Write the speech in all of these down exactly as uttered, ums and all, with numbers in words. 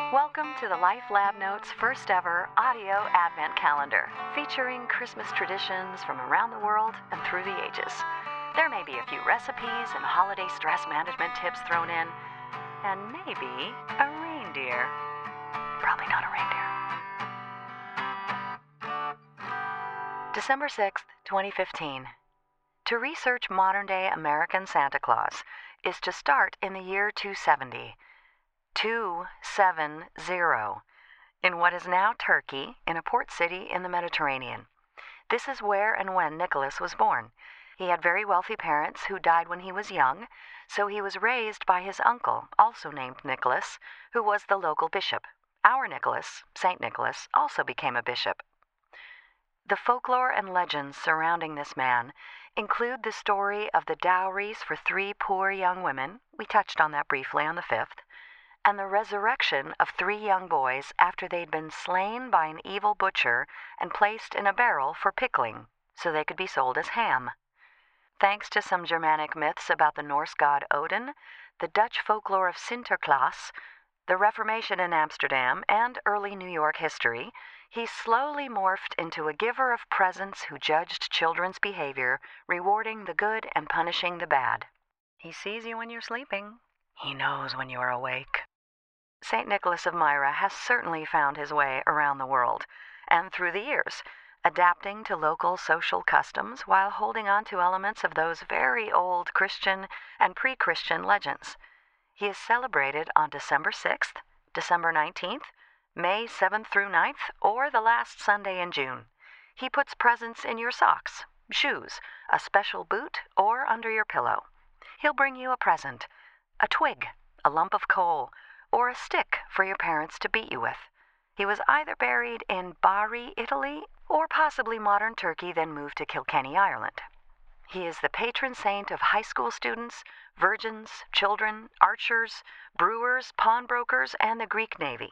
Welcome to the Life Lab Notes first ever audio advent calendar, featuring Christmas traditions from around the world and through the ages. There may be a few recipes and holiday stress management tips thrown in, and maybe a reindeer. Probably not a reindeer. December sixth, twenty fifteen. To research modern-day American Santa Claus is to start in the year two seventy. two seventy, in what is now Turkey, in a port city in the Mediterranean. This is where and when Nicholas was born. He had very wealthy parents who died when he was young, so he was raised by his uncle, also named Nicholas, who was the local bishop. Our Nicholas, Saint Nicholas, also became a bishop. The folklore and legends surrounding this man include the story of the dowries for three poor young women, we touched on that briefly on the fifth, and the resurrection of three young boys after they'd been slain by an evil butcher and placed in a barrel for pickling, so they could be sold as ham. Thanks to some Germanic myths about the Norse god Odin, the Dutch folklore of Sinterklaas, the Reformation in Amsterdam, and early New York history, he slowly morphed into a giver of presents who judged children's behavior, rewarding the good and punishing the bad. He sees you when you're sleeping. He knows when you are awake. Saint Nicholas of Myra has certainly found his way around the world, and through the years, adapting to local social customs while holding on to elements of those very old Christian and pre-Christian legends. He is celebrated on December sixth, December nineteenth, May seventh through ninth, or the last Sunday in June. He puts presents in your socks, shoes, a special boot, or under your pillow. He'll bring you a present, a twig, a lump of coal, or a stick for your parents to beat you with. He was either buried in Bari, Italy, or possibly modern Turkey, then moved to Kilkenny, Ireland. He is the patron saint of high school students, virgins, children, archers, brewers, pawnbrokers, and the Greek Navy.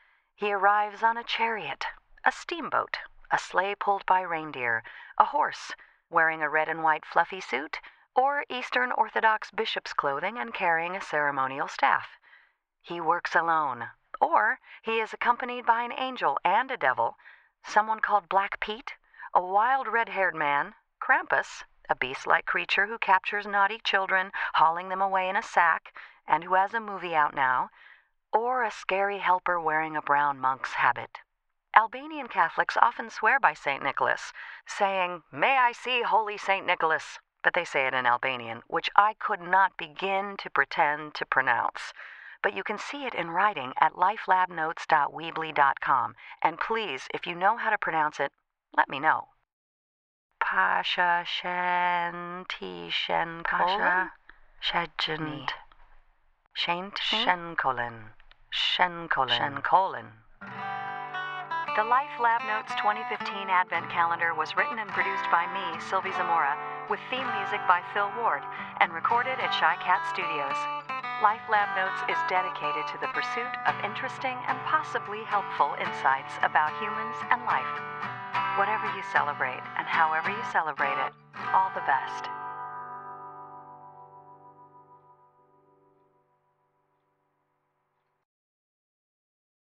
He arrives on a chariot, a steamboat, a sleigh pulled by reindeer, a horse, wearing a red and white fluffy suit, or Eastern Orthodox bishop's clothing and carrying a ceremonial staff. He works alone, or he is accompanied by an angel and a devil, someone called Black Pete, a wild red-haired man, Krampus, a beast-like creature who captures naughty children, hauling them away in a sack, and who has a movie out now, or a scary helper wearing a brown monk's habit. Albanian Catholics often swear by Saint Nicholas, saying, "May I see Holy Saint Nicholas," but they say it in Albanian, which I could not begin to pretend to pronounce. But you can see it in writing at lifelabnotes dot weebly dot com, and please, if you know how to pronounce it, let me know. Pasha Shen Shen Pasha Shejent Shaint Shenkolin Shenkolin Shenkolin. The Life Lab Notes twenty fifteen Advent Calendar was written and produced by me, Sylvie Zamora, with theme music by Phil Ward, and recorded at Shy Cat Studios. Life Lab Notes is dedicated to the pursuit of interesting and possibly helpful insights about humans and life. Whatever you celebrate and however you celebrate it, all the best.